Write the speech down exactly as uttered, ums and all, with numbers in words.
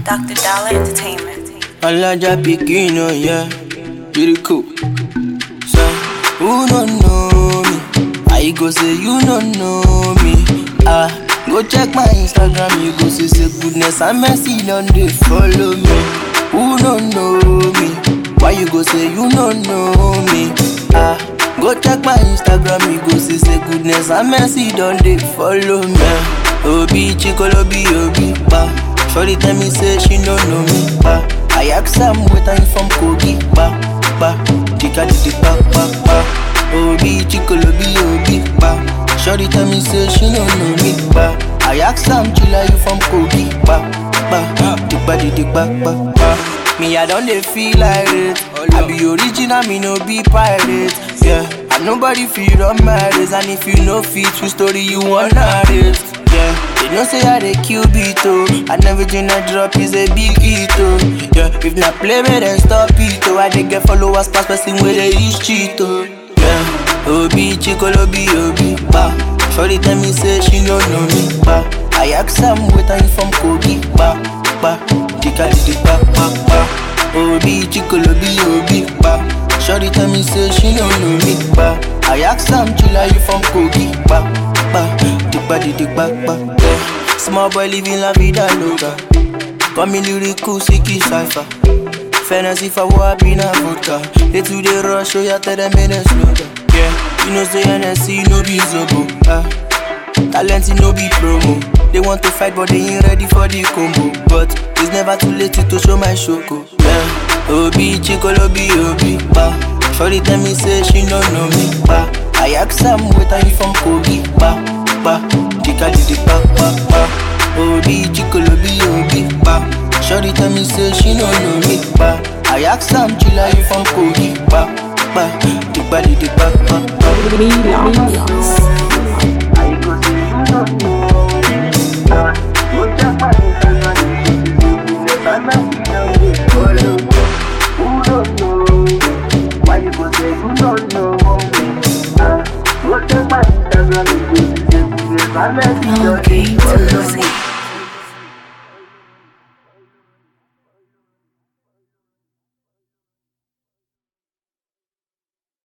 Doctor Dollar Entertainment. Alaja pikin, oh yeah, pretty cool. So, who don't know me? I go say you don't know me. Ah, go check my Instagram, you go see say goodness and mercy don't they follow me. Who don't know me? Why you go say you don't know me? Ah, go check my Instagram, you go see say goodness and mercy don't they follow me. Obi chikolobi obi pa. Shorty tell me say she don't know me, ba. I ask her what I'm from Kogi, ba, ba. Tika di pa, pa, pa. Obi chikolobi obi pa. Shorty tell me say she don't know me, ba. I ask her chilla you from Kogi, ba, ba. Tika di pa, pa, pa. Me I don't dey feel like it. I be original, me no be pirate. Yeah, and nobody feel run my race. And if you know fit, true story you wanna raise. Yeah, they know say I dey kill beat oh, and everything I drop is a big hit oh. Yeah, if not play me then stop it oh. I dey get followers pass person where they use cheat oh. Yeah, Obi chikolobi obi ba. Shorty tell me say she don't know me ba. I ask her what I'm from Kogi ba, ba. Tika di pa pa pa. Obi chikolobi obi ba. Shorty tell me say she don't know me ba. I ask her chilla you from Kogi ba, ba. Small boy living la vida loca. Come in lyrical, sicky cypher. Fantasy for what be na vodka. They to the rush, show ya tell them in a slogan. Yeah, you know say N S C no be zobo. Ah, talent no be promo. They want to fight but they ain't ready for the combo. But it's never too late to show my shoko. Yeah, Obi chikolobi obi ba. Shorty tell me say she don't know me ba. I ask her what are you from Kogi ba, ba. Tika di pa pa pa. Obi chikolobi obi ba. Shorty tell me say she don't know me ba. I ask her chilla you from Kogi ba, ba. Tika di pa pa pa. I go say you don't know me. Ah, go check my Instagram, you see I'm not follow me. Who don't know me? Why you go say you don't know me? Ah, go check my Instagram, you see I'm not Okay, to